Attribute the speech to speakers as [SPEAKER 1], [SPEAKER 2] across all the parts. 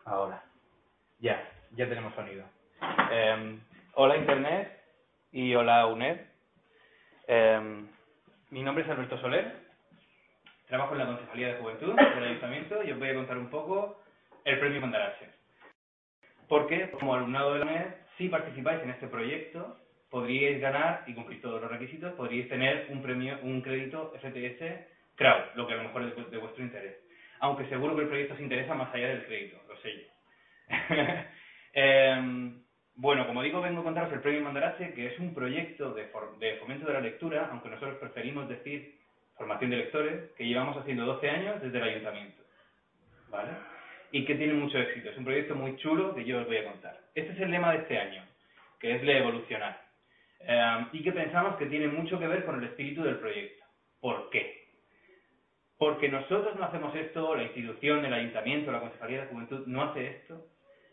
[SPEAKER 1] Ahora. Ya tenemos sonido. Hola Internet y hola UNED. Mi nombre es Alberto Soler, trabajo en la Concejalía de Juventud del Ayuntamiento y os voy a contar un poco el premio Mandarache. Porque como alumnado de la UNED, si participáis en este proyecto, podríais ganar y cumplir todos los requisitos, podríais tener un crédito FTS CRAU, lo que a lo mejor es de vuestro interés. Aunque seguro que el proyecto os interesa más allá del crédito, lo sé yo. Bueno, como digo, vengo a contaros el Premio Mandarache, que es un proyecto de fomento de la lectura, aunque nosotros preferimos decir formación de lectores, que llevamos haciendo 12 años desde el Ayuntamiento, ¿vale? Y que tiene mucho éxito. Es un proyecto muy chulo que yo os voy a contar. Este es el lema de este año, que es evolucionar. Y que pensamos que tiene mucho que ver con el espíritu del proyecto. ¿Por qué? Porque nosotros no hacemos esto, la institución, el Ayuntamiento, la Concejalía de Juventud no hace esto,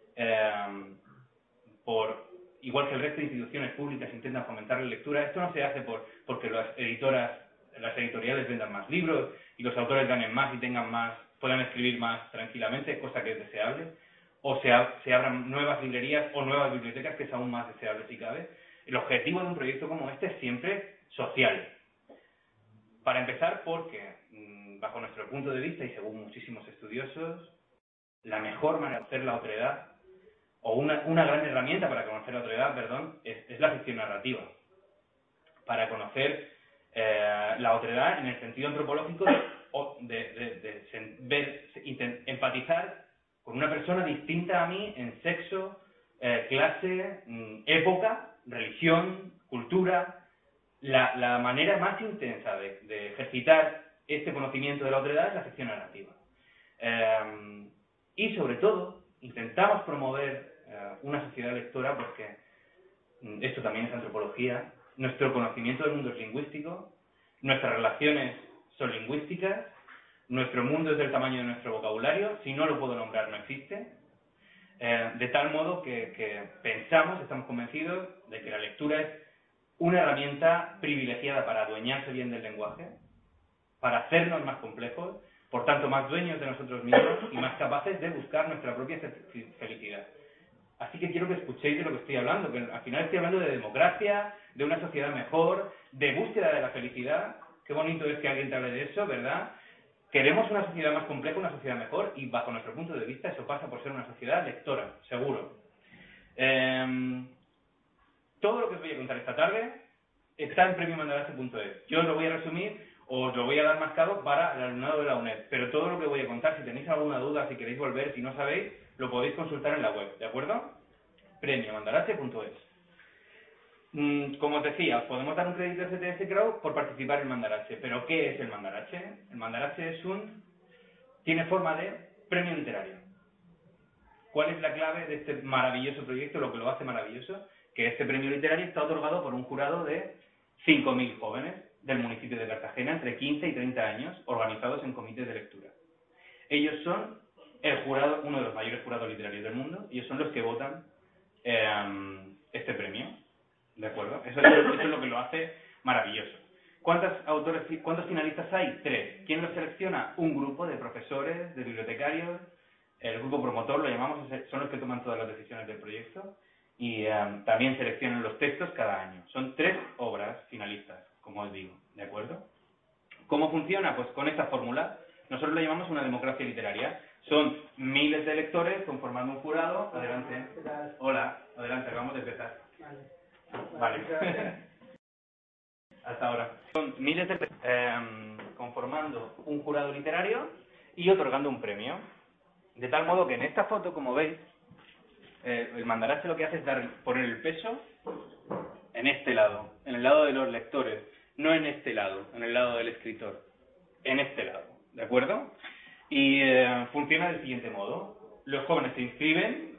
[SPEAKER 1] igual que el resto de instituciones públicas intentan fomentar la lectura. Esto no se hace porque las editoriales vendan más libros y los autores ganen más y puedan escribir más tranquilamente, cosa que es deseable, o se abran nuevas librerías o nuevas bibliotecas, que es aún más deseable si cabe. El objetivo de un proyecto como este es siempre social. Para empezar, porque, bajo nuestro punto de vista y según muchísimos estudiosos, la mejor manera de conocer la otredad, o una gran herramienta para conocer la otredad, es la ficción narrativa. Para conocer la otredad en el sentido antropológico de empatizar con una persona distinta a mí en sexo, clase, época, religión, cultura. La manera más intensa de ejercitar este conocimiento de la otredad es la ficción narrativa. Y sobre todo, intentamos promover una sociedad lectora porque esto también es antropología. Nuestro conocimiento del mundo es lingüístico, nuestras relaciones son lingüísticas, nuestro mundo es del tamaño de nuestro vocabulario, si no lo puedo nombrar no existe, de tal modo que estamos convencidos de que la lectura es una herramienta privilegiada para adueñarse bien del lenguaje, para hacernos más complejos, por tanto más dueños de nosotros mismos y más capaces de buscar nuestra propia felicidad. Así que quiero que escuchéis de lo que estoy hablando, que al final estoy hablando de democracia, de una sociedad mejor, de búsqueda de la felicidad. Qué bonito es que alguien te hable de eso, ¿verdad? Queremos una sociedad más compleja, una sociedad mejor, y bajo nuestro punto de vista eso pasa por ser una sociedad lectora, seguro. Todo lo que os voy a contar esta tarde está en premiomandarache.es. Yo os lo voy a resumir, os lo voy a dar marcado para el alumnado de la UNED, pero todo lo que voy a contar, si tenéis alguna duda, si queréis volver, si no sabéis, lo podéis consultar en la web, ¿de acuerdo? Premiomandarache.es. Como os decía, os podemos dar un crédito FTS CRAU por participar en Mandarache, pero ¿qué es el Mandarache? El Mandarache tiene forma de premio literario. ¿Cuál es la clave de este maravilloso proyecto, lo que lo hace maravilloso? Que este premio literario está otorgado por un jurado de 5.000 jóvenes del municipio de Cartagena entre 15 y 30 años, organizados en comités de lectura. Ellos son uno de los mayores jurados literarios del mundo, ellos son los que votan este premio, ¿de acuerdo? Eso es lo que lo hace maravilloso. ¿Cuántos finalistas hay? 3. ¿Quién los selecciona? Un grupo de profesores, de bibliotecarios. El grupo promotor, lo llamamos, son los que toman todas las decisiones del proyecto y también seleccionan los textos cada año. Son 3 obras finalistas, como os digo, ¿de acuerdo? ¿Cómo funciona? Pues con esta fórmula. Nosotros lo llamamos una democracia literaria. Son miles de lectores conformando un jurado. Adelante. Hola, adelante, acabamos de empezar. Vale. Hasta ahora. Son miles de conformando un jurado literario y otorgando un premio. De tal modo que en esta foto, como veis, el Mandarache lo que hace es poner el peso en este lado, en el lado de los lectores, no en este lado, en el lado del escritor, en este lado, ¿de acuerdo? Y funciona del siguiente modo. Los jóvenes se inscriben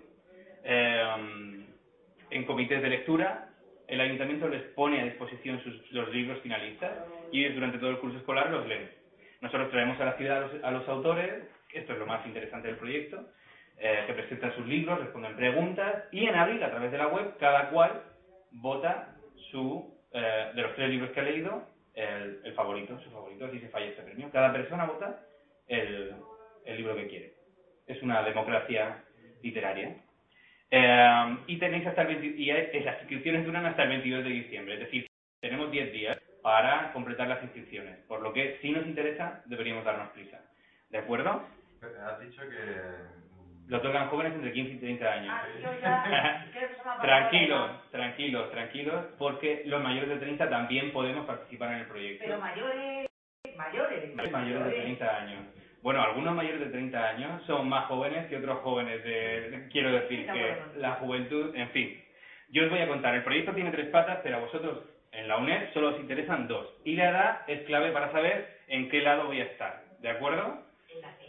[SPEAKER 1] en comités de lectura, el ayuntamiento les pone a disposición los libros finalistas y ellos durante todo el curso escolar los leen. Nosotros traemos a la ciudad a los autores, esto es lo más interesante del proyecto, que presentan sus libros, responden preguntas y en abril, a través de la web, cada cual vota de los 3 libros que ha leído, su favorito, así se falla este premio. Cada persona vota el libro que quiere. Es una democracia literaria. Y tenéis hasta las inscripciones duran hasta el 22 de diciembre, es decir, tenemos 10 días para completar las inscripciones, por lo que si nos interesa deberíamos darnos prisa, ¿de acuerdo?
[SPEAKER 2] Has dicho que...
[SPEAKER 1] Lo tocan jóvenes entre 15 y 30 años. Tranquilos, porque los mayores de 30 también podemos participar en el proyecto.
[SPEAKER 3] Pero mayores
[SPEAKER 1] de 30 años. Bueno, algunos mayores de 30 años son más jóvenes que otros jóvenes quiero decir que la juventud, en fin. Yo os voy a contar, el proyecto tiene 3 patas, pero a vosotros en la UNED solo os interesan 2. Y la edad es clave para saber en qué lado voy a estar, ¿de acuerdo?
[SPEAKER 3] En la C.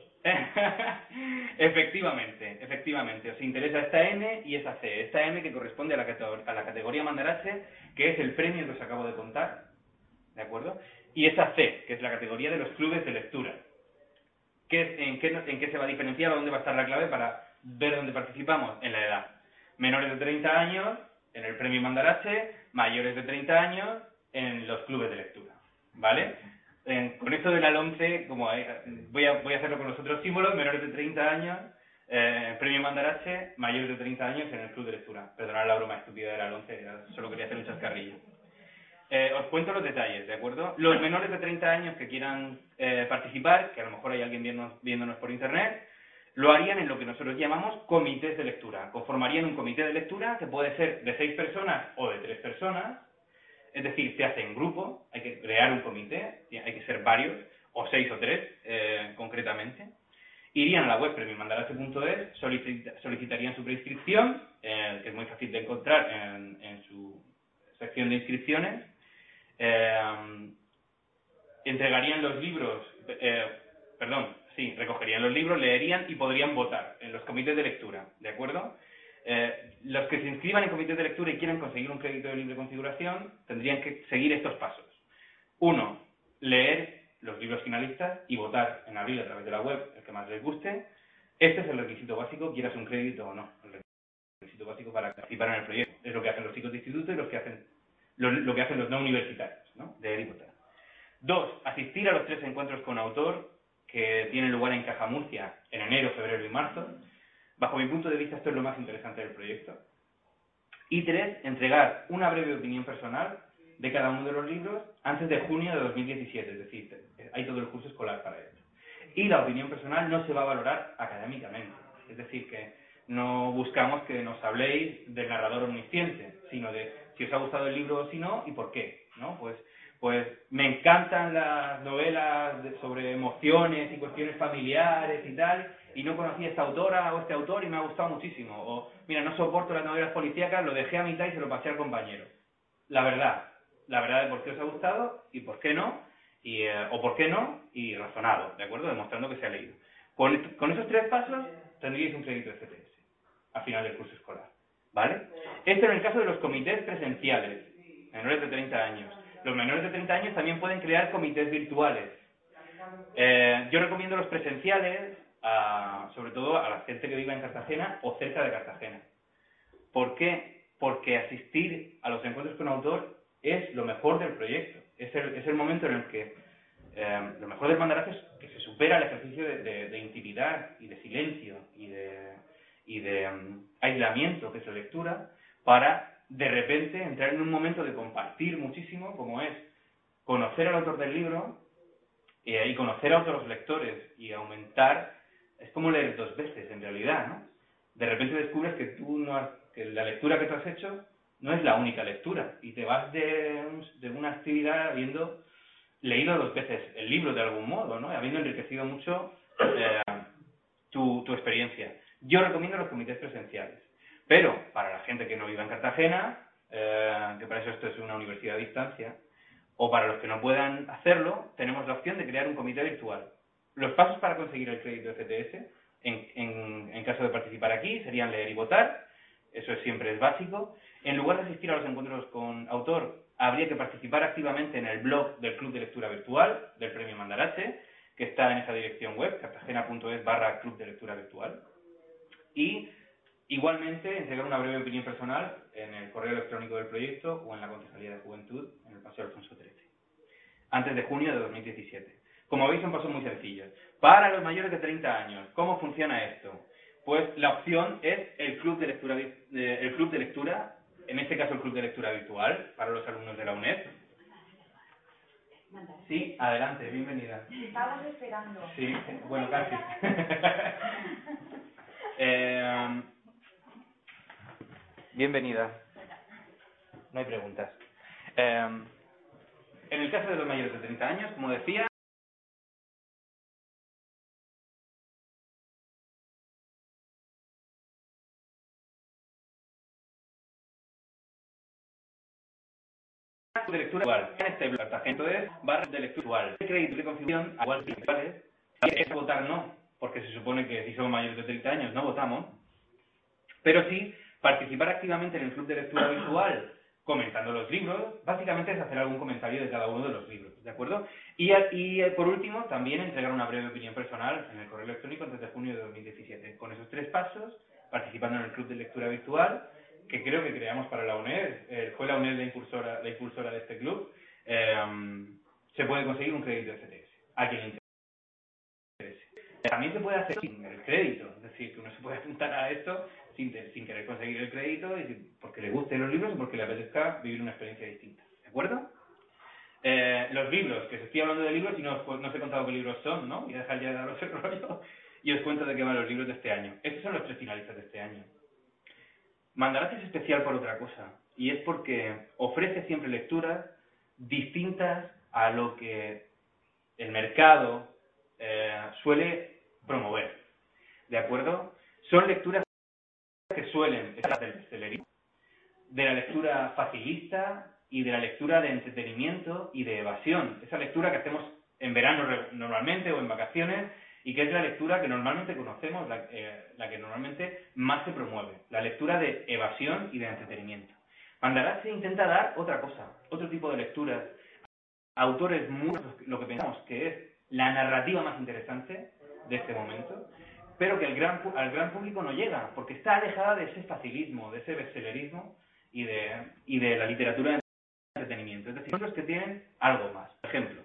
[SPEAKER 1] Efectivamente, os interesa esta M y esa C. Esta M que corresponde a la categoría Mandarache, que es el premio que os acabo de contar, ¿de acuerdo? Y esa C, que es la categoría de los clubes de lectura. ¿En qué se va a diferenciar o dónde va a estar la clave para ver dónde participamos? En la edad. Menores de 30 años en el premio Mandarache, mayores de 30 años en los clubes de lectura, ¿vale? Con esto de la LOMCE, como voy a hacerlo con los otros símbolos, menores de 30 años, premio Mandarache, mayores de 30 años en el club de lectura. Perdonad la broma estúpida de la LOMCE, solo quería hacer un chascarrillo. Os cuento los detalles, ¿de acuerdo? Los menores de 30 años que quieran participar, que a lo mejor hay alguien viéndonos por internet, lo harían en lo que nosotros llamamos comités de lectura. Conformarían un comité de lectura que puede ser de 6 personas o de 3 personas, es decir, se hace en grupo, hay que crear un comité, hay que ser varios, o 6 o 3 concretamente. Irían a la web premiumandarache.es, solicitarían su preinscripción, que es muy fácil de encontrar en su sección de inscripciones. Entregarían los libros, recogerían los libros, leerían y podrían votar en los comités de lectura, ¿de acuerdo? Los que se inscriban en comités de lectura y quieran conseguir un crédito de libre configuración tendrían que seguir estos pasos. 1. Leer los libros finalistas y votar en abril a través de la web, el que más les guste. Este es el requisito básico, quieras un crédito o no. El requisito básico para participar en el proyecto. Es lo que hacen los chicos de instituto y lo que hacen los no universitarios, ¿no? Leer y votar. 2. Asistir a los 3 encuentros con autor que tienen lugar en Caja Murcia en enero, febrero y marzo. Bajo mi punto de vista, esto es lo más interesante del proyecto. Y 3. Entregar una breve opinión personal de cada uno de los libros antes de junio de 2017, es decir, hay todo el curso escolar para esto. Y la opinión personal no se va a valorar académicamente, es decir, que no buscamos que nos habléis del narrador omnisciente, sino de si os ha gustado el libro o si no, y por qué, ¿no? Pues me encantan las novelas sobre emociones y cuestiones familiares y tal, y no conocía a esta autora o este autor y me ha gustado muchísimo. O, mira, no soporto las novelas policíacas, lo dejé a mitad y se lo pasé al compañero. La verdad de por qué os ha gustado y por qué no, o por qué no, y razonado, ¿de acuerdo? Demostrando que se ha leído. Con esos 3 pasos tendríais un crédito de CTS al final del curso escolar, ¿vale? Esto en el caso de los comités presenciales, menores de 30 años. Los menores de 30 años también pueden crear comités virtuales. Yo recomiendo los presenciales, sobre todo a la gente que viva en Cartagena o cerca de Cartagena. ¿Por qué? Porque asistir a los encuentros con autor es lo mejor del proyecto. Es el momento en el que lo mejor del Mandarache es que se supera el ejercicio de intimidad y de silencio y de aislamiento que es la lectura, para de repente entrar en un momento de compartir muchísimo, como es conocer al autor del libro y conocer a otros lectores y aumentar. Es como leer 2 veces en realidad, ¿no? De repente descubres que que la lectura que tú has hecho no es la única lectura y te vas de una actividad habiendo leído 2 veces el libro de algún modo, ¿no? Habiendo enriquecido mucho tu experiencia. Yo recomiendo los comités presenciales, pero para la gente que no viva en Cartagena, que para eso esto es una universidad a distancia, o para los que no puedan hacerlo, tenemos la opción de crear un comité virtual. Los pasos para conseguir el crédito de CTS, en caso de participar aquí, serían leer y votar. Eso siempre es básico. En lugar de asistir a los encuentros con autor, habría que participar activamente en el blog del Club de Lectura Virtual del Premio Mandarache, que está en esa dirección web, cartagena.es/Club de Lectura Virtual. Y igualmente entregar una breve opinión personal en el correo electrónico del proyecto o en la Concejalía de Juventud en el Paseo Alfonso XIII, antes de junio de 2017. Como veis, son pasos muy sencillos. Para los mayores de 30 años, ¿cómo funciona esto? pues la opción es el club de lectura, en este caso el club de lectura virtual para los alumnos de la UNED. Sí, adelante, bienvenida.
[SPEAKER 3] Estabas esperando.
[SPEAKER 1] Sí, bueno, casi. Bienvenida. No hay preguntas. En el caso de los mayores de 30 años, como decía, de lectura igual. En este blog, entonces, barra de lectura igual. El crédito de configuración, igual que iguales, es votar no, porque se supone que si somos mayores de 30 años no votamos, pero sí participar activamente en el club de lectura virtual, comentando los libros, básicamente es hacer algún comentario de cada uno de los libros, ¿de acuerdo? Y por último, también entregar una breve opinión personal en el correo electrónico antes de junio de 2017. Con esos 3 pasos, participando en el club de lectura virtual, que creo que creamos para la UNED, fue la UNED la impulsora de este club, se puede conseguir un crédito FTS, a quien le interese. También se puede hacer sin el crédito, es decir, que uno se puede apuntar a esto sin querer conseguir el crédito, y porque le gusten los libros o porque le apetezca vivir una experiencia distinta, ¿de acuerdo? Los libros, que os estoy hablando de libros y no os he contado qué libros son, ¿no? Voy a dejar ya de daros el rollo y os cuento de qué van los libros de este año. Estos son los 3 finalistas de este año. Mandarax es especial por otra cosa, y es porque ofrece siempre lecturas distintas a lo que el mercado suele promover, ¿de acuerdo? Son lecturas que suelen estar del bestsellerismo, de la lectura facilista y de la lectura de entretenimiento y de evasión. Esa lectura que hacemos en verano normalmente o en vacaciones y que es la lectura que normalmente conocemos, la que normalmente más se promueve, la lectura de evasión y de entretenimiento. Mandarax intenta dar otra cosa, otro tipo de lecturas, autores muy, lo que pensamos que es la narrativa más interesante de este momento, pero que al gran público no llega, porque está alejada de ese facilismo, de ese bestsellerismo y de la literatura de entretenimiento. Es decir, libros que tienen algo más. Por ejemplo,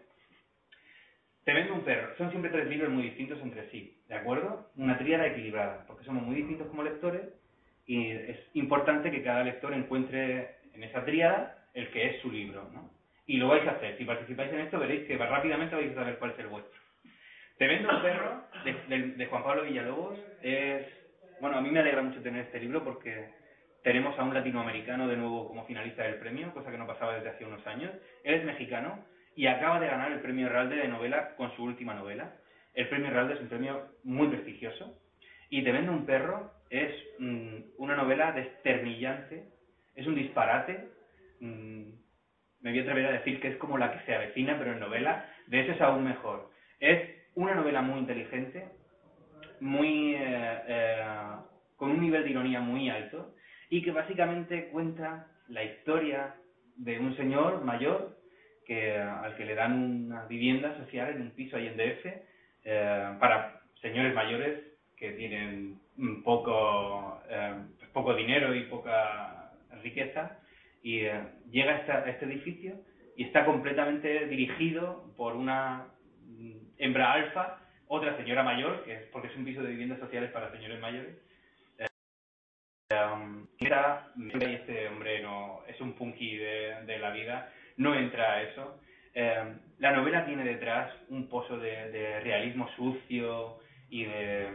[SPEAKER 1] Te vendo un perro. Son siempre 3 libros muy distintos entre sí, ¿de acuerdo? Una tríada equilibrada, porque somos muy distintos como lectores y es importante que cada lector encuentre en esa tríada el que es su libro, ¿no? Y lo vais a hacer. Si participáis en esto veréis que rápidamente vais a saber cuál es el vuestro. Te vendo un perro, de Juan Pablo Villalobos, bueno, a mí me alegra mucho tener este libro porque tenemos a un latinoamericano de nuevo como finalista del premio, cosa que no pasaba desde hace unos años. Él es mexicano y acaba de ganar el premio Herralde de novela con su última novela. El premio Herralde es un premio muy prestigioso y Te vendo un perro es una novela desternillante, es un disparate, me voy a atrever a decir que es como La que se avecina, pero en novela, de eso es aún mejor. Es una novela muy inteligente, muy con un nivel de ironía muy alto y que básicamente cuenta la historia de un señor mayor al que le dan una vivienda social en un piso ahí en DF para señores mayores que tienen poco dinero y poca riqueza y llega a este edificio y está completamente dirigido por una hembra alfa, otra señora mayor, que es porque es un piso de viviendas sociales para señores mayores. Y este hombre no es un punky de la vida, no entra a eso. La novela tiene detrás un pozo de realismo sucio y de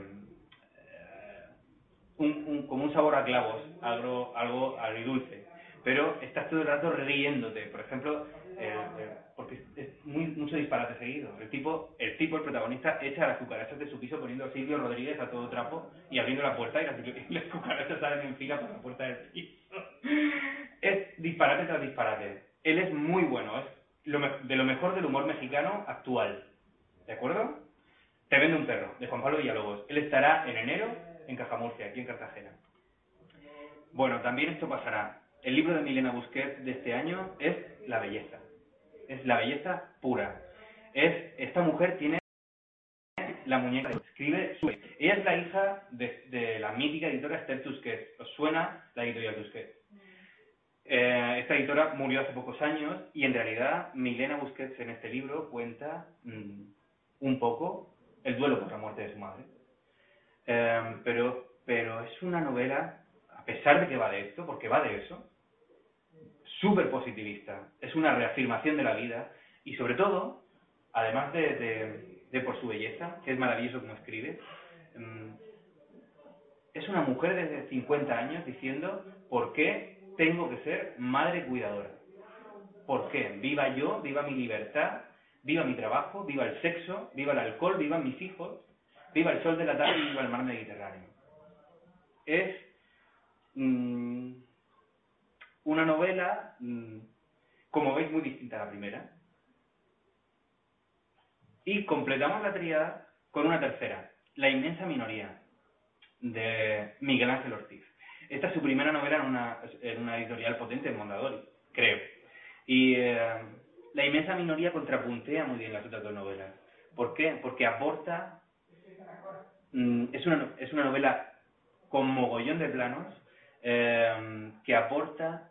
[SPEAKER 1] como un sabor a clavos, algo agridulce, pero estás todo el rato riéndote. Por ejemplo, porque es mucho disparate seguido. El tipo, el protagonista, echa las cucarachas de su piso poniendo a Silvio Rodríguez a todo trapo y abriendo la puerta y las cucarachas salen en fila por la puerta del piso. Es disparate tras disparate. Él es muy bueno, es de lo mejor del humor mexicano actual. ¿De acuerdo? Te vendo un perro, de Juan Pablo Villalobos. Él estará en enero en Cajamurcia, aquí en Cartagena. Bueno, también esto pasará. El libro de Milena Busquets de este año es La belleza. Es la belleza pura. Esta mujer tiene la muñeca que escribe su... Ella es la hija de la mítica editora Esther Tusquets. ¿Os suena la editorial Tusquets? Esta editora murió hace pocos años y en realidad Milena Busquets en este libro cuenta un poco el duelo por la muerte de su madre. Pero pero es una novela, a pesar de que va de esto, porque va de eso, súper positivista. Es una reafirmación de la vida y, sobre todo, además de por su belleza, que es maravilloso como escribe, es una mujer de 50 años diciendo ¿por qué tengo que ser madre cuidadora? ¿Por qué? Viva yo, viva mi libertad, viva mi trabajo, viva el sexo, viva el alcohol, vivan mis hijos, viva el sol de la tarde y viva el mar Mediterráneo. Es una novela, como veis, muy distinta a la primera. Y completamos la tríada con una tercera, La inmensa minoría, de Miguel Ángel Ortiz. Esta es su primera novela en una editorial potente, en Mondadori, creo. Y La inmensa minoría contrapuntea muy bien las otras dos novelas. ¿Por qué? Porque aporta... es una novela con mogollón de planos que aporta...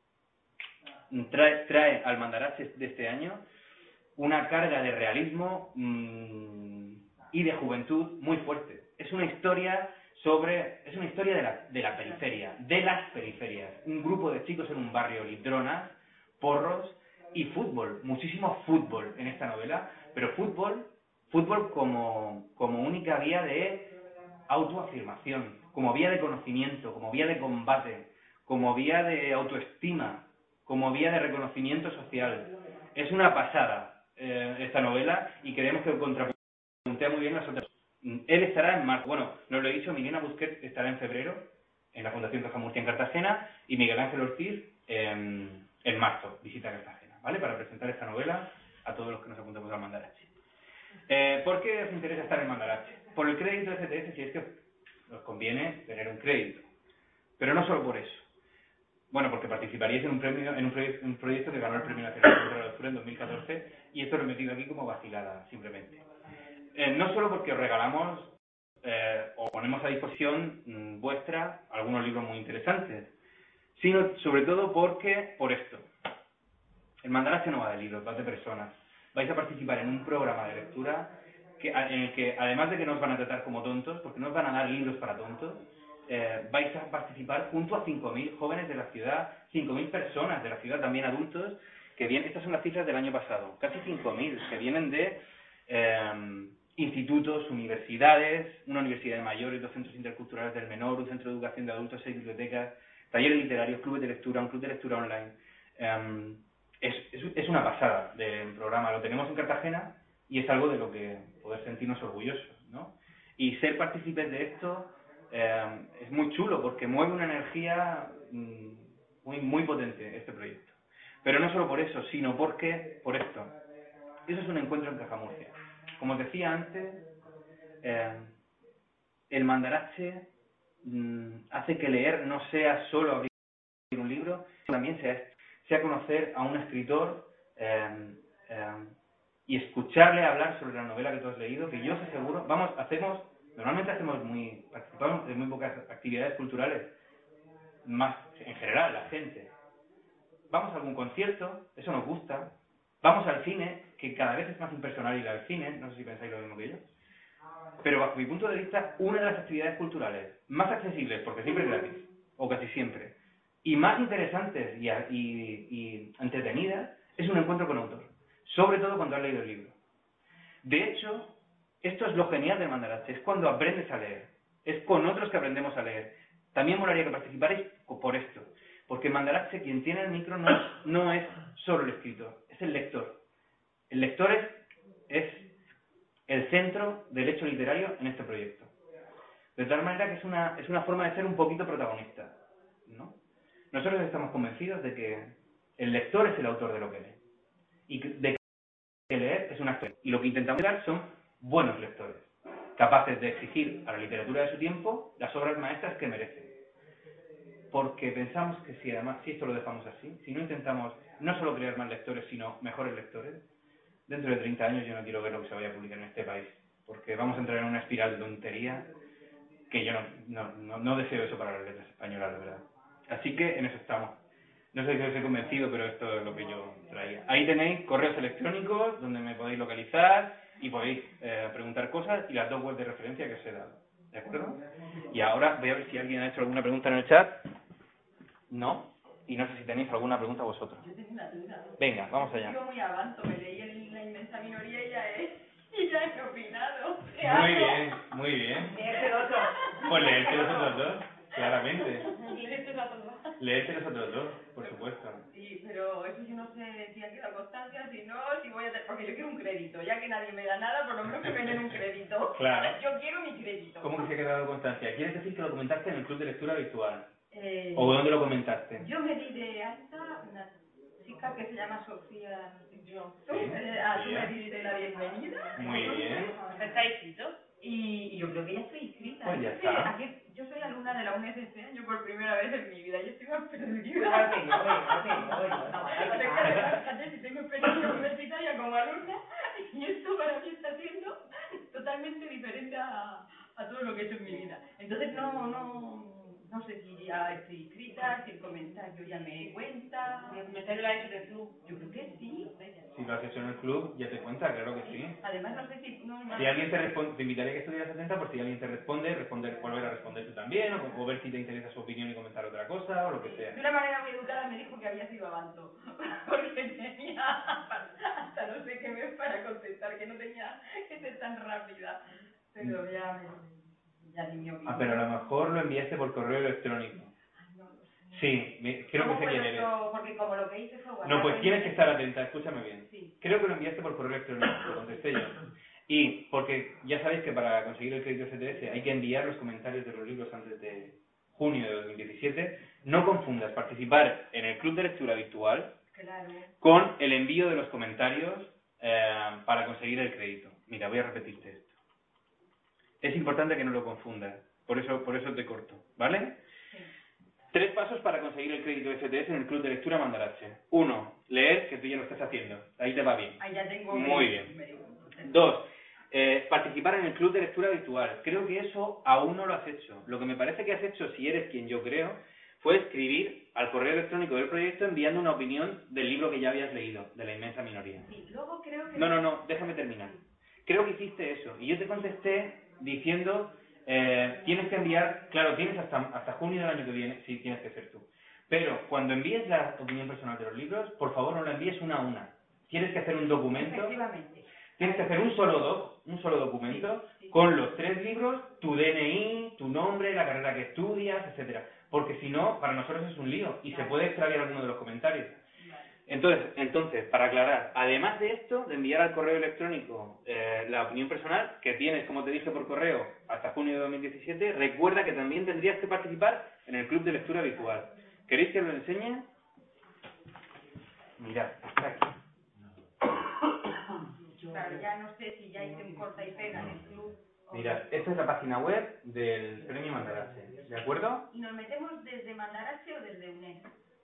[SPEAKER 1] Trae al Mandarache de este año una carga de realismo y de juventud muy fuerte. Es una historia de la periferia, de las periferias. Un grupo de chicos en un barrio, litronas, porros y fútbol, muchísimo fútbol en esta novela, pero fútbol como única vía de autoafirmación, como vía de conocimiento, como vía de combate, como vía de autoestima, como vía de reconocimiento social. Es una pasada esta novela y creemos que contrapuntea muy bien las otras. Él estará en marzo. Bueno, nos lo he dicho, Milena Busquets estará en febrero en la Fundación Caja Murcia en Cartagena y Miguel Ángel Ortiz en marzo visita Cartagena, ¿vale? Para presentar esta novela a todos los que nos apuntemos al Mandarache. ¿Por qué os interesa estar en Mandarache? Por el crédito STS, si es que os conviene tener un crédito. Pero no solo por eso. Bueno, porque participaríais en un proyecto que ganó el Premio Nacional de Cultura de Lectura en 2014 y esto lo he metido aquí como vacilada, simplemente. No solo porque os regalamos o ponemos a disposición vuestra algunos libros muy interesantes, sino sobre todo por esto. El Mandarache no va de libros, va de personas. Vais a participar en un programa de lectura en el que, además de que no os van a tratar como tontos, porque no os van a dar libros para tontos, vais a participar junto a 5.000 jóvenes de la ciudad, 5.000 personas de la ciudad, también adultos, que vienen, estas son las cifras del año pasado, casi 5.000, que vienen de institutos, universidades, una universidad de mayores, 2 centros interculturales del menor, un centro de educación de adultos, 6 bibliotecas, talleres literarios, clubes de lectura, un club de lectura online. Es una pasada del programa, lo tenemos en Cartagena y es algo de lo que poder sentirnos orgullosos, ¿no? Y ser partícipes de esto es muy chulo porque mueve una energía muy, muy potente este proyecto. Pero no solo por eso, sino por esto. Eso es un encuentro en Caja Murcia. Como os decía antes, el Mandarache hace que leer no sea solo abrir un libro, también sea conocer a un escritor y escucharle hablar sobre la novela que tú has leído, que yo os aseguro, normalmente participamos en muy pocas actividades culturales, más en general, la gente. Vamos a algún concierto, eso nos gusta, vamos al cine, que cada vez es más impersonal ir al cine, no sé si pensáis lo mismo que yo, pero bajo mi punto de vista, una de las actividades culturales más accesibles, porque siempre es gratis, o casi siempre, y más interesantes y entretenidas, es un encuentro con autor, sobre todo cuando has leído el libro. De hecho, esto es lo genial del Mandarache, es cuando aprendes a leer, es con otros que aprendemos a leer. También molaría que participarais por esto, porque en Mandarache quien tiene el micro no es solo el escritor, es el lector. El lector es el centro del hecho literario en este proyecto. De tal manera que es una forma de ser un poquito protagonista, ¿no? Nosotros estamos convencidos de que el lector es el autor de lo que lee. Y de que leer es una acción. Y lo que intentamos dar son buenos lectores, capaces de exigir a la literatura de su tiempo las obras maestras que merece. Porque pensamos que si esto lo dejamos así, si no intentamos no solo crear más lectores, sino mejores lectores, dentro de 30 años yo no quiero ver lo que se vaya a publicar en este país. Porque vamos a entrar en una espiral de tontería que yo no deseo eso para las letras españolas, de verdad. Así que en eso estamos. No sé si os he convencido, pero esto es lo que yo traía. Ahí tenéis correos electrónicos donde me podéis localizar y podéis preguntar cosas y las 2 webs de referencia que os he dado. ¿De acuerdo? Y ahora voy a ver si alguien ha hecho alguna pregunta en el chat. No. Y no sé si tenéis alguna pregunta vosotros.
[SPEAKER 3] Yo tengo una duda.
[SPEAKER 1] Venga, vamos allá.
[SPEAKER 3] Yo muy avanzo, me leí en La inmensa minoría y ya he opinado.
[SPEAKER 1] Muy bien, muy bien.
[SPEAKER 3] Léete otro.
[SPEAKER 1] Pues leerte los otros dos, claramente.
[SPEAKER 3] Léete los otros dos.
[SPEAKER 1] Leerte los otros dos, por supuesto.
[SPEAKER 3] Sí, pero eso yo no sé si aquí la constancia, si no, si voy a tener... Porque yo quiero un crédito, ya que nadie me da nada, por lo menos que me den un crédito.
[SPEAKER 1] Claro.
[SPEAKER 3] Yo quiero mi crédito.
[SPEAKER 1] ¿Cómo que se ha quedado constancia? ¿Quieres decir que lo comentaste en el club de lectura virtual? ¿O dónde lo comentaste?
[SPEAKER 3] Yo me di de alta una chica que se llama Sofía, no sé yo.
[SPEAKER 1] Sí,
[SPEAKER 3] Tú me
[SPEAKER 1] bien.
[SPEAKER 3] diste la bienvenida.
[SPEAKER 1] Muy bien.
[SPEAKER 3] ¿Está inscrito? Y yo creo que ya estoy inscrita.
[SPEAKER 1] Pues ya
[SPEAKER 3] Es que
[SPEAKER 1] está.
[SPEAKER 3] aquí, yo soy alumna de la UNED este año por primera vez en mi vida. Yo estoy más perdida. Fíjate si tengo experiencia universitaria como alumna y esto para mí está siendo totalmente diferente a todo lo que he hecho en mi vida. Entonces no sé si ya estoy inscrita, si el comentario ya me cuenta. ¿Meterla en el club? Yo creo que sí.
[SPEAKER 1] Si lo has hecho en el club, ya te cuenta, claro que sí.
[SPEAKER 3] Además, no sé si...
[SPEAKER 1] Si alguien te responde, te invitaría a que estuvieras atenta por si alguien te responde, volver a responder tú también, o ver si te interesa su opinión y comentar otra cosa, o lo que sea.
[SPEAKER 3] De una manera muy educada me dijo que había sido avanzo, porque tenía hasta no sé qué mes para contestar, que no tenía que ser tan rápida. Pero ya di mi opinión.
[SPEAKER 1] Ah, pero a lo mejor lo enviaste por correo electrónico. Sí, creo que sé quién eres.
[SPEAKER 3] Porque como lo que hice fue...
[SPEAKER 1] No, pues tienes que estar atenta, escúchame bien.
[SPEAKER 3] Sí.
[SPEAKER 1] Creo que lo enviaste por correo electrónico, lo contesté yo. Y porque ya sabéis que para conseguir el crédito FTS hay que enviar los comentarios de los libros antes de junio de 2017. No confundas participar en el club de lectura virtual con el envío de los comentarios para conseguir el crédito. Mira, voy a repetirte esto. Es importante que no lo confundas, por eso te corto, ¿vale? 3 pasos para conseguir el crédito FTS en el club de lectura Mandarache. 1. Leer, que tú ya lo estás haciendo. Ahí te va bien.
[SPEAKER 3] Ahí ya tengo...
[SPEAKER 1] Muy bien. 2. Participar en el club de lectura virtual. Creo que eso aún no lo has hecho. Lo que me parece que has hecho, si eres quien yo creo, fue escribir al correo electrónico del proyecto enviando una opinión del libro que ya habías leído, de La inmensa minoría.
[SPEAKER 3] Sí, luego creo que...
[SPEAKER 1] No, déjame terminar. Creo que hiciste eso. Y yo te contesté diciendo... tienes que enviar, claro, tienes hasta junio del año que viene, sí, tienes que ser tú. Pero cuando envíes la opinión personal de los libros, por favor no la envíes una a una. Tienes que hacer un documento, tienes que hacer un solo documento con los 3 libros, tu DNI, tu nombre, la carrera que estudias, etcétera. Porque si no, para nosotros es un lío y se puede extraviar alguno de los comentarios. Entonces, para aclarar, además de esto, de enviar al correo electrónico la opinión personal, que tienes, como te dije por correo, hasta junio de 2017, recuerda que también tendrías que participar en el club de lectura virtual. ¿Queréis que os lo enseñe? Mirad, está aquí.
[SPEAKER 3] Claro, ya no sé si ya hice un corta y pega en el club.
[SPEAKER 1] Mirad, esta es la página web del Premio Mandarache, ¿de acuerdo?
[SPEAKER 3] ¿Y nos metemos desde Mandarache o desde UNED?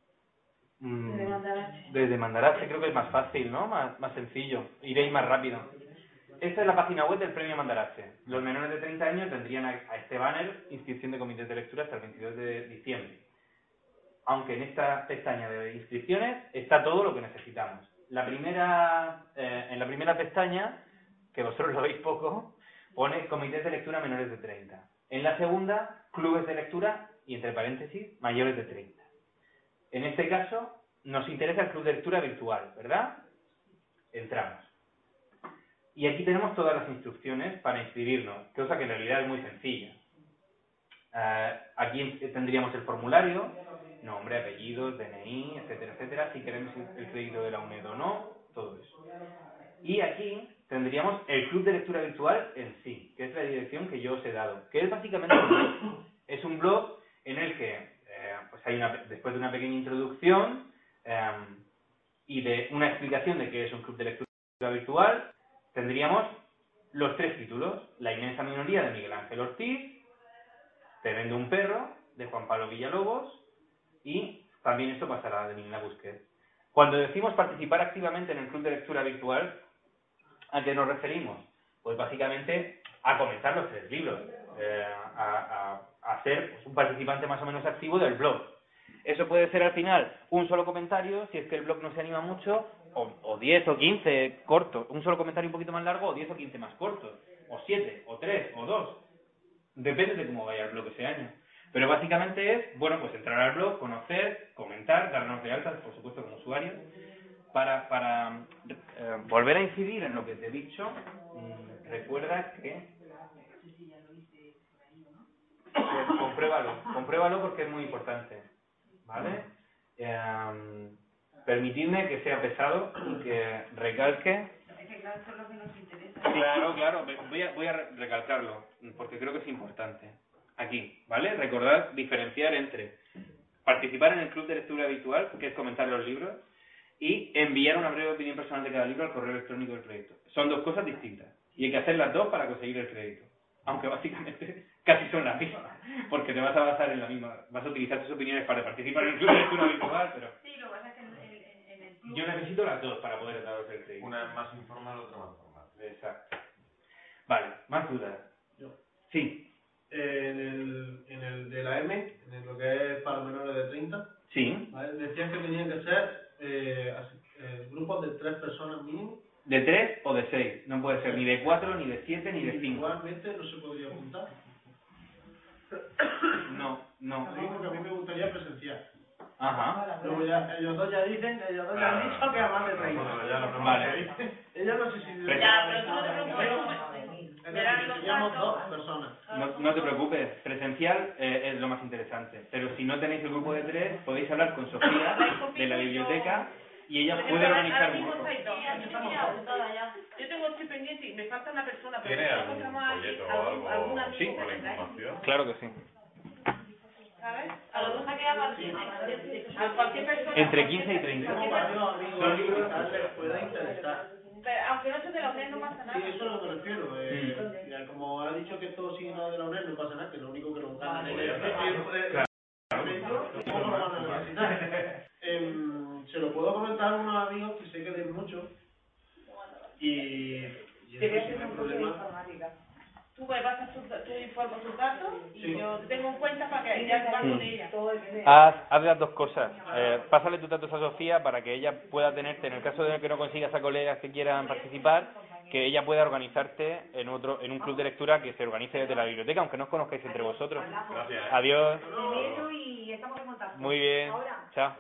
[SPEAKER 1] Desde Mandarache creo que es más fácil, ¿no? Más sencillo. Iréis más rápido. Esta es la página web del Premio Mandarache. Los menores de 30 años tendrían a este banner inscripción de comités de lectura hasta el 22 de diciembre. Aunque en esta pestaña de inscripciones está todo lo que necesitamos. En la primera pestaña, que vosotros lo veis poco, pone comités de lectura menores de 30. En la segunda, clubes de lectura y entre paréntesis, mayores de 30. En este caso, nos interesa el club de lectura virtual, ¿verdad? Entramos. Y aquí tenemos todas las instrucciones para inscribirnos, cosa que en realidad es muy sencilla. Aquí tendríamos el formulario, nombre, apellidos, DNI, etcétera, etcétera, si queremos el crédito de la UNED o no, todo eso. Y aquí tendríamos el club de lectura virtual en sí, que es la dirección que yo os he dado, que es básicamente es un blog en el que pues hay después de una pequeña introducción y de una explicación de qué es un club de lectura virtual, tendríamos los 3 títulos: La inmensa minoría, de Miguel Ángel Ortiz, Te vendo un perro, de Juan Pablo Villalobos, y También esto pasará, de Nina Busquets. Cuando decimos participar activamente en el club de lectura virtual, ¿a qué nos referimos? Pues básicamente a comentar los 3 libros, a ser pues, un participante más o menos activo del blog. Eso puede ser al final un solo comentario, si es que el blog no se anima mucho, o 10 o 15 cortos, un solo comentario un poquito más largo, o 10 o 15 más cortos, o 7, o 3, o 2. Depende de cómo vaya el blog ese año. Pero básicamente es, bueno, pues entrar al blog, conocer, comentar, darnos de alta, por supuesto, como usuarios, para volver a incidir en lo que te he dicho. Recuerda que compruébalo porque es muy importante, ¿vale? Permitidme que sea pesado y que recalque.
[SPEAKER 3] Es que claro, eso es lo que nos interesa.
[SPEAKER 1] Claro, voy a recalcarlo porque creo que es importante. Aquí, ¿vale? Recordad diferenciar entre participar en el club de lectura habitual, que es comentar los libros, y enviar una breve opinión personal de cada libro al correo electrónico del proyecto. Son dos cosas distintas y hay que hacer las dos para conseguir el crédito. Aunque básicamente casi son las mismas, porque te vas a basar en la misma, vas a utilizar tus opiniones para participar en el club de lectura habitual, pero
[SPEAKER 3] Sí, lo que pasa es que en el club...
[SPEAKER 1] yo necesito las dos para poder daros el crédito.
[SPEAKER 2] Una es más informal, otra más formal.
[SPEAKER 1] Exacto. Vale, más dudas.
[SPEAKER 4] Yo.
[SPEAKER 1] Sí.
[SPEAKER 4] En el de la M, en lo que es para menores de 30,
[SPEAKER 1] Sí.
[SPEAKER 4] ¿vale? Decían que tenían que ser grupos de 3 personas mínimo.
[SPEAKER 1] ¿De 3 o de 6? No puede ser ni de 4, ni de 7, ni de 5.
[SPEAKER 4] Igualmente no se podría apuntar.
[SPEAKER 1] No.
[SPEAKER 4] Lo único que a mí me gustaría presenciar.
[SPEAKER 1] Ajá.
[SPEAKER 4] Luego ya, ellos dos ya han dicho que a más de 30.
[SPEAKER 1] Vale.
[SPEAKER 4] Ellos no sé si...
[SPEAKER 3] Ya, pero tú no te preocupes. Verán los
[SPEAKER 4] Seríamos
[SPEAKER 3] datos.
[SPEAKER 4] 2 personas.
[SPEAKER 1] No te preocupes, presencial es lo más interesante. Pero si no tenéis el grupo de 3, podéis hablar con Sofía de la biblioteca y ella puede organizar
[SPEAKER 5] Ahora
[SPEAKER 1] un
[SPEAKER 5] mismo
[SPEAKER 1] grupo.
[SPEAKER 5] estáis dos. Yo tengo estoy pendiente y me falta una persona, pero
[SPEAKER 2] ¿Tiene
[SPEAKER 5] si
[SPEAKER 2] algún
[SPEAKER 5] encontramos a alguien,
[SPEAKER 2] folleto o algo
[SPEAKER 5] algún amigo
[SPEAKER 1] Sí.
[SPEAKER 5] que
[SPEAKER 2] con la
[SPEAKER 5] tengáis,
[SPEAKER 2] información?
[SPEAKER 1] Claro que sí.
[SPEAKER 5] ¿sabes? A lo mejor que haga a cualquier persona.
[SPEAKER 1] Entre 15 y 30.
[SPEAKER 4] Tengo varios amigos
[SPEAKER 1] Son
[SPEAKER 4] que
[SPEAKER 1] libros
[SPEAKER 4] quizás les pueda interesar.
[SPEAKER 5] Pero aunque no sea de la UNED no pasa nada.
[SPEAKER 4] Sí, eso es lo que me refiero. Ya como ha dicho que todo sigue de la UNED no pasa nada, que lo único que nos ganan es el tiempo de... ¿Cómo lo van a necesitar? Se lo puedo comentar a unos amigos que sé que leen mucho y eso sin problema.
[SPEAKER 5] Tú me pasas tú informas tus datos y
[SPEAKER 4] Sí.
[SPEAKER 5] yo te tengo en cuenta para que ya vas con ella.
[SPEAKER 1] Haz las dos cosas. Pásale tus datos a Sofía para que ella pueda tenerte, en el caso de que no consigas a colegas que quieran participar, que ella pueda organizarte en un club de lectura que se organice desde la biblioteca, aunque no os conozcáis entre vosotros.
[SPEAKER 2] Gracias.
[SPEAKER 1] Adiós.
[SPEAKER 3] Y estamos en contacto.
[SPEAKER 1] Muy bien. Chao.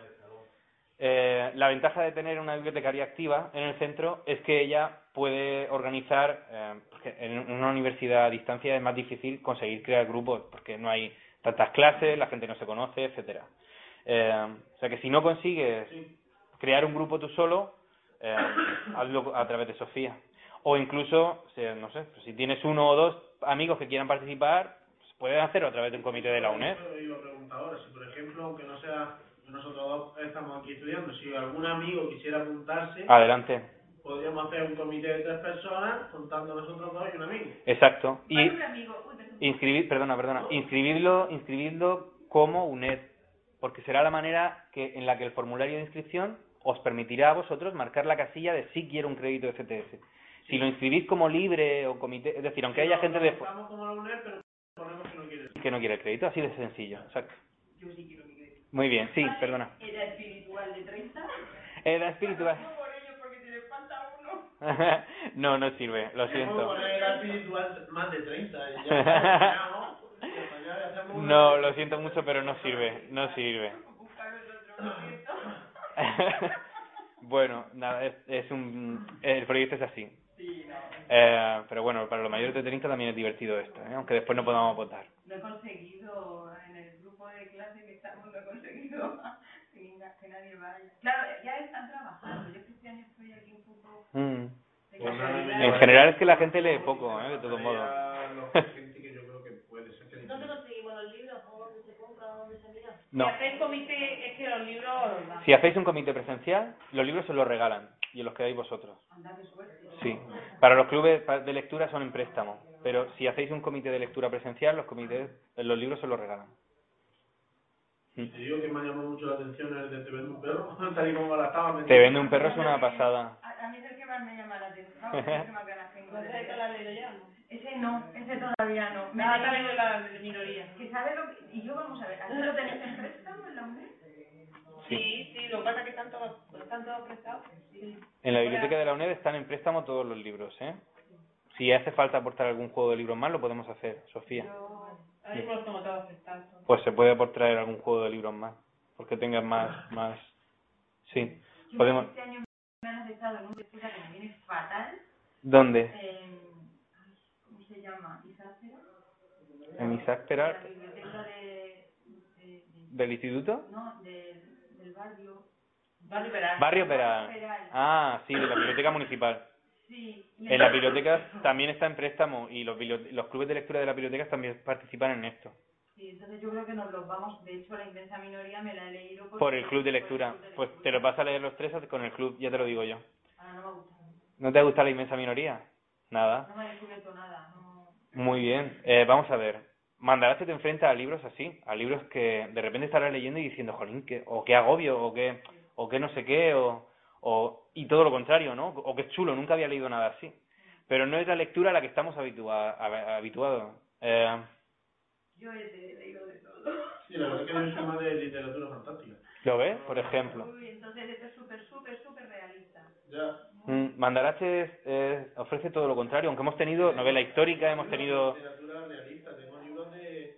[SPEAKER 1] La ventaja de tener una bibliotecaria activa en el centro es que ella puede organizar, porque en una universidad a distancia es más difícil conseguir crear grupos, porque no hay tantas clases, la gente no se conoce, etcétera. O sea que si no consigues crear un grupo tú solo, hazlo a través de Sofía. O incluso, no sé, si tienes uno o dos amigos que quieran participar, pues pueden hacerlo a través de un comité de la UNED.
[SPEAKER 4] Yo iba a preguntar ahora, si por ejemplo, aunque no sea que nosotros dos estamos aquí estudiando, si algún amigo quisiera apuntarse,
[SPEAKER 1] Adelante.
[SPEAKER 4] podríamos hacer un comité de 3 personas, contando nosotros dos y un amigo.
[SPEAKER 1] Exacto. Y
[SPEAKER 3] Un amigo. Uy, perdón.
[SPEAKER 1] inscribidlo como UNED, porque será la manera en la que el formulario de inscripción os permitirá a vosotros marcar la casilla de si quiero un crédito de CTS. Si lo inscribís como libre o comité, es decir, aunque haya gente
[SPEAKER 4] Estamos como la UNED, pero ponemos que no quiere.
[SPEAKER 1] que no quiere el crédito, así de sencillo. Exacto.
[SPEAKER 3] yo sí quiero mi crédito.
[SPEAKER 1] Muy bien, sí, perdona.
[SPEAKER 3] Era espiritual de 30.
[SPEAKER 1] Era espiritual.
[SPEAKER 3] No por ello, porque si le falta uno.
[SPEAKER 1] No sirve, lo siento.
[SPEAKER 4] Poner el espiritual más de 30. Y ya,
[SPEAKER 1] No, lo siento mucho, pero no sirve.
[SPEAKER 3] Buscar el otro proyecto.
[SPEAKER 1] Bueno, nada, el proyecto es así.
[SPEAKER 3] Sí, no.
[SPEAKER 1] Pero bueno, para los mayores de 30 también es divertido esto, aunque después no podamos votar.
[SPEAKER 3] Lo he conseguido en el grupo de clase que estamos, lo he conseguido que nadie vaya. Claro, ya están trabajando. Yo este año estoy aquí un poco de casualidad.
[SPEAKER 1] En general es que la gente lee poco, de todos modos.
[SPEAKER 4] Gente que yo creo que puede ser que
[SPEAKER 5] ¿Dónde conseguimos los libros? ¿O dónde se compran? ¿Dónde se mira?
[SPEAKER 1] No.
[SPEAKER 5] Si hacéis comité, es que los libros...
[SPEAKER 1] Si hacéis un comité presencial, los libros se los regalan y os los quedáis vosotros.
[SPEAKER 3] Anda, qué suerte.
[SPEAKER 1] Sí. Para los clubes de lectura son en préstamo, pero si hacéis un comité de lectura presencial, los libros se los regalan.
[SPEAKER 4] Te digo que me ha llamado mucho la atención el de Te vende un perro, tal y como la estaba
[SPEAKER 1] Te
[SPEAKER 4] metiendo.
[SPEAKER 1] vende un perro es una pasada.
[SPEAKER 3] A mí es el que más me llama la atención. Vamos, es el que más ganas tengo.
[SPEAKER 5] ¿No sabéis que la leído ya?
[SPEAKER 3] Ese todavía no.
[SPEAKER 5] Me ha traído la minoría.
[SPEAKER 3] Que sabe lo que... Y yo, vamos a ver, ¿aquí lo tenéis en préstamo en la UNED?
[SPEAKER 5] Sí, lo que pasa es que están todos prestados. Sí.
[SPEAKER 1] En la biblioteca de la UNED están en préstamo todos los libros, Si hace falta aportar algún juego de libros más, lo podemos hacer, Sofía.
[SPEAKER 3] Yo
[SPEAKER 5] Ahora mismo los tengo todos prestados.
[SPEAKER 1] Pues se puede por traer algún juego de libros más, porque tengas más... Sí, podemos...
[SPEAKER 3] Este año me han aceptado en una lectura que me viene fatal.
[SPEAKER 1] ¿Dónde?
[SPEAKER 3] ¿Cómo se llama? ¿Isáspera?
[SPEAKER 1] ¿En Isáspera?
[SPEAKER 3] La biblioteca
[SPEAKER 1] ¿Del instituto?
[SPEAKER 3] No, del barrio.
[SPEAKER 5] Barrio Peral.
[SPEAKER 1] Barrio Peral.
[SPEAKER 3] Peral.
[SPEAKER 1] Ah, sí, de la biblioteca municipal.
[SPEAKER 3] Sí.
[SPEAKER 1] En la biblioteca también está en préstamo y los clubes de lectura de las bibliotecas también participan en esto.
[SPEAKER 3] Sí, entonces yo creo que nos los vamos, de hecho la inmensa minoría me la he leído
[SPEAKER 1] Por el club de lectura. Pues te los vas a leer los tres con el club, ya te lo digo yo.
[SPEAKER 3] Ah, no me gusta.
[SPEAKER 1] ¿No te gusta la inmensa minoría? Nada.
[SPEAKER 3] No me ha descubierto nada. No.
[SPEAKER 1] Muy bien. Vamos a ver. Mandarache te enfrenta a libros así, a libros que de repente estarás leyendo y diciendo, jolín, o qué agobio, o qué no sé qué, y todo lo contrario, ¿no? O qué chulo, nunca había leído nada así. Pero no es la lectura a la que estamos habituados.
[SPEAKER 3] Yo he leído de todo.
[SPEAKER 4] Sí, la verdad es que yo soy más de literatura fantástica.
[SPEAKER 1] ¿Lo ves? Por ejemplo.
[SPEAKER 3] Uy, entonces esto es súper realista.
[SPEAKER 4] Ya.
[SPEAKER 1] Mandarache ofrece todo lo contrario, aunque hemos tenido novela histórica, hemos tenido...
[SPEAKER 4] Literatura realista, tengo libros de...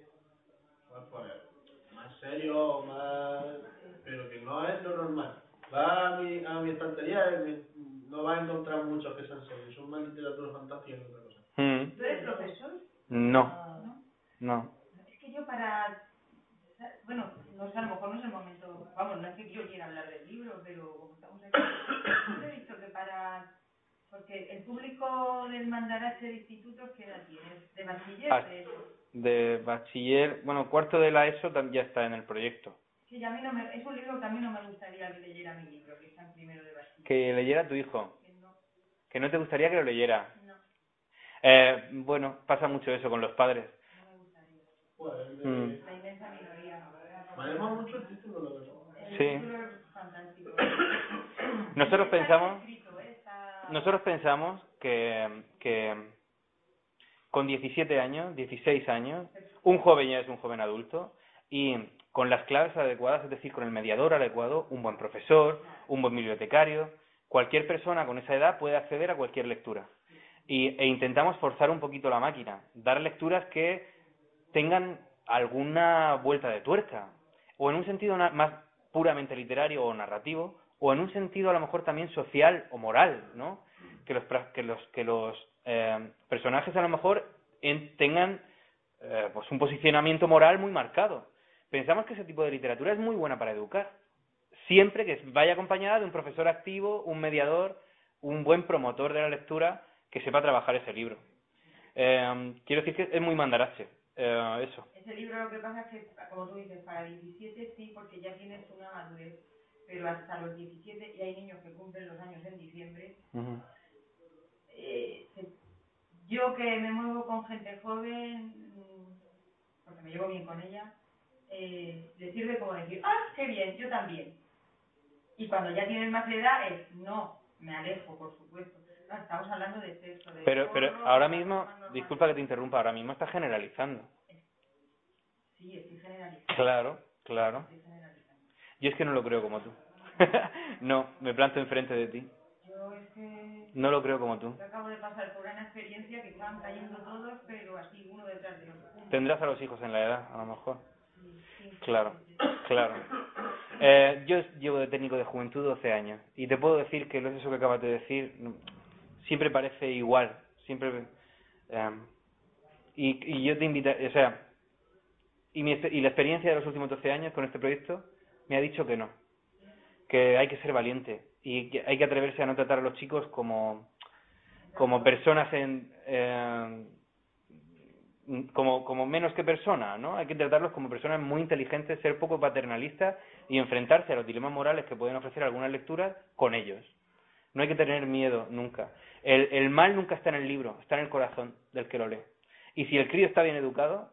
[SPEAKER 4] más serio, más... pero que no es lo normal. Va a mi estantería y no vas a encontrar muchos que sean serios, son más literatura fantástica que otra cosa.
[SPEAKER 3] ¿Tú eres profesor?
[SPEAKER 1] No.
[SPEAKER 3] Es que yo bueno, no sé, a lo mejor no es el momento, vamos, no es que yo quiera hablar del libro, pero como estamos aquí, yo he visto que porque el público del Mandarache de institutos, ¿qué edad tienes? ¿De bachiller? De eso.
[SPEAKER 1] De bachiller, bueno, cuarto de la ESO ya está en el proyecto.
[SPEAKER 3] Sí, a mí es un libro que a mí no me gustaría que leyera mi libro, que está en primero de bachiller.
[SPEAKER 1] Que leyera tu hijo. Que no te gustaría que lo leyera.
[SPEAKER 3] No.
[SPEAKER 1] Bueno, pasa mucho eso con los padres.
[SPEAKER 3] No me gustaría.
[SPEAKER 4] Pues,
[SPEAKER 3] La inmensa minoría.
[SPEAKER 4] me llama mucho el título, la verdad.
[SPEAKER 3] El
[SPEAKER 1] Sí.
[SPEAKER 3] título es fantástico.
[SPEAKER 1] Nosotros
[SPEAKER 3] Está
[SPEAKER 1] pensamos que con 17 años, 16 años, un joven ya es un joven adulto y con las claves adecuadas, es decir, con el mediador adecuado, un buen profesor, un buen bibliotecario, cualquier persona con esa edad puede acceder a cualquier lectura. E intentamos forzar un poquito la máquina, dar lecturas que tengan alguna vuelta de tuerca, o en un sentido más puramente literario o narrativo, o en un sentido a lo mejor también social o moral, ¿no? Que los personajes a lo mejor tengan pues un posicionamiento moral muy marcado. Pensamos que ese tipo de literatura es muy buena para educar, siempre que vaya acompañada de un profesor activo, un mediador, un buen promotor de la lectura que sepa trabajar ese libro. Quiero decir que es muy Mandarache, eso.
[SPEAKER 3] Ese libro lo que pasa es que, como tú dices, para 17 sí, porque ya tienes una madurez, pero hasta los 17, y hay niños que cumplen los años en diciembre.
[SPEAKER 1] Uh-huh.
[SPEAKER 3] Yo que me muevo con gente joven, porque me llevo bien con ella, le sirve como decir, ¡ah, qué bien, yo también! Y cuando ya tienes más edad no, me alejo, por supuesto. No, estamos hablando de sexo, de...
[SPEAKER 1] Pero ahora mismo, disculpa que te interrumpa, ahora mismo estás generalizando.
[SPEAKER 3] Sí, estoy generalizando.
[SPEAKER 1] Claro.
[SPEAKER 3] Estoy generalizando.
[SPEAKER 1] Yo es que no lo creo como tú. No, me planto enfrente de ti.
[SPEAKER 3] Yo es que...
[SPEAKER 1] No lo creo como tú.
[SPEAKER 3] Yo acabo de pasar por una experiencia que estaban cayendo todos, pero así, uno detrás de otro.
[SPEAKER 1] Tendrás a los hijos en la edad, a lo mejor.
[SPEAKER 3] Sí.
[SPEAKER 1] Claro. Yo llevo de técnico de juventud 12 años y te puedo decir que eso que acabas de decir siempre parece igual, siempre y yo te invito, o sea, y la experiencia de los últimos 12 años con este proyecto me ha dicho que no, que hay que ser valiente y que hay que atreverse a no tratar a los chicos como personas como menos que personas, ¿no? Hay que tratarlos como personas muy inteligentes, ser poco paternalistas y enfrentarse a los dilemas morales que pueden ofrecer algunas lecturas con ellos. No hay que tener miedo nunca. El mal nunca está en el libro, está en el corazón del que lo lee. Y si el crío está bien educado,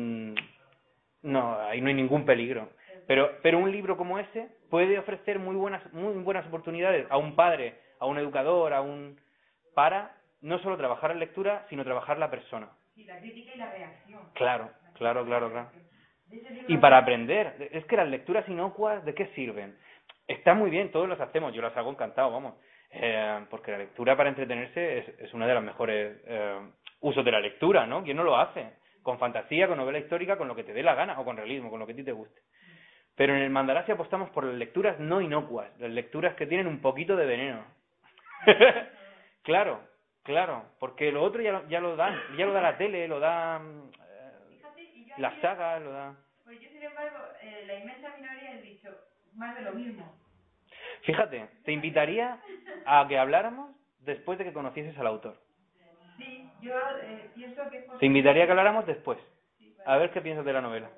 [SPEAKER 1] no, ahí no hay ningún peligro. Pero un libro como ese puede ofrecer muy buenas oportunidades a un padre, a un educador, para no solo trabajar la lectura, sino trabajar la persona.
[SPEAKER 3] Sí, la crítica y la reacción.
[SPEAKER 1] Claro. Y para aprender, es que las lecturas inocuas, ¿de qué sirven? Está muy bien, todos las hacemos, yo las hago encantado, vamos. Porque la lectura para entretenerse es una de las mejores usos de la lectura, ¿no? ¿Quién no lo hace? con fantasía, con novela histórica, con lo que te dé la gana, o con realismo, con lo que a ti te guste. Pero en el Mandaraxi apostamos por las lecturas no inocuas, las lecturas que tienen un poquito de veneno. Claro, porque lo otro ya lo da la tele, lo da
[SPEAKER 3] Fíjate, y yo
[SPEAKER 1] las
[SPEAKER 3] aquí-
[SPEAKER 1] sagas, lo da...
[SPEAKER 3] Pues yo, sin embargo, la inmensa minoría he dicho más de lo mismo.
[SPEAKER 1] Fíjate, te invitaría a que habláramos después de que conocieses al autor.
[SPEAKER 3] Sí, yo pienso que...
[SPEAKER 1] Te invitaría a que habláramos después, a ver qué piensas de la novela.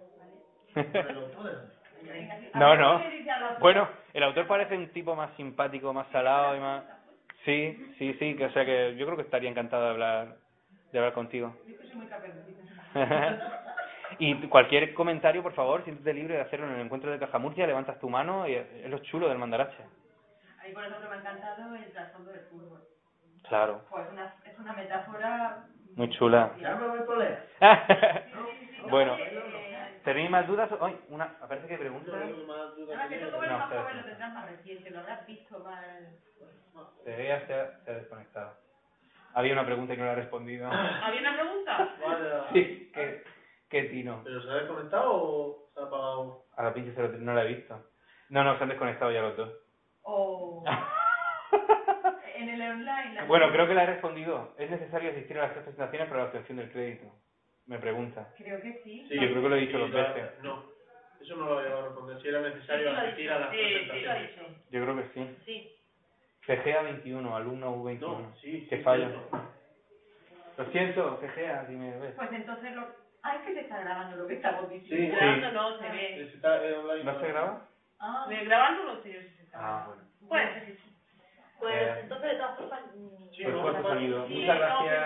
[SPEAKER 1] No. Bueno, el autor parece un tipo más simpático, más salado y más... Sí, que o sea que yo creo que estaría encantado de hablar contigo.
[SPEAKER 3] Yo que soy muy caperucita.
[SPEAKER 1] Y cualquier comentario, por favor, siéntete libre de hacerlo en el encuentro de Cajamurcia, levantas tu mano y es lo chulo del Mandarache.
[SPEAKER 3] A mí, por ejemplo, me ha encantado el trasfondo del fútbol.
[SPEAKER 1] Claro.
[SPEAKER 3] Pues es una metáfora...
[SPEAKER 1] Muy chula.
[SPEAKER 4] Ya me voy a leer.
[SPEAKER 1] Bueno, ¿tenéis más dudas? Ay, parece que pregunta.
[SPEAKER 3] Además, que tú como eres
[SPEAKER 1] No,
[SPEAKER 3] más
[SPEAKER 1] espera.
[SPEAKER 3] joven lo tendrás más reciente, lo habrás visto más...
[SPEAKER 1] Ya se ha desconectado. Había una pregunta y no la he respondido.
[SPEAKER 5] ¿Había una pregunta?
[SPEAKER 4] Vaya.
[SPEAKER 1] Sí, ¿qué tino?
[SPEAKER 4] ¿Pero se ha desconectado o se ha apagado?
[SPEAKER 1] A la pinche no la he visto. No, se han desconectado ya los dos.
[SPEAKER 3] O... en el online...
[SPEAKER 1] Bueno, creo que la he respondido. ¿Es necesario asistir a las 3 presentaciones para la obtención del crédito? Me pregunta.
[SPEAKER 3] Creo que sí.
[SPEAKER 1] Yo creo que lo he dicho dos veces.
[SPEAKER 4] No, eso no lo he llegado a responder. Si era necesario asistir a las
[SPEAKER 5] Sí, lo ha
[SPEAKER 4] presentaciones.
[SPEAKER 5] dicho.
[SPEAKER 1] Yo creo que sí.
[SPEAKER 5] Sí.
[SPEAKER 1] CGA 21, alumno U21.
[SPEAKER 4] No, sí.
[SPEAKER 1] Que fallo. Lo siento, CGA, si me ves.
[SPEAKER 3] Pues entonces lo... Ah, es que se está grabando lo que estamos diciendo.
[SPEAKER 4] Sí.
[SPEAKER 5] Grabando no, se ve.
[SPEAKER 4] Está online.
[SPEAKER 1] ¿No se graba?
[SPEAKER 3] Ah,
[SPEAKER 5] Grabando no sé yo si se está.
[SPEAKER 1] Bueno.
[SPEAKER 5] Pues
[SPEAKER 3] pues
[SPEAKER 5] entonces de todas formas...
[SPEAKER 4] Sí,
[SPEAKER 1] Pues
[SPEAKER 4] no,
[SPEAKER 1] corto
[SPEAKER 4] no,
[SPEAKER 1] sonido.
[SPEAKER 5] sí,
[SPEAKER 1] Muchas
[SPEAKER 5] no,
[SPEAKER 1] gracias.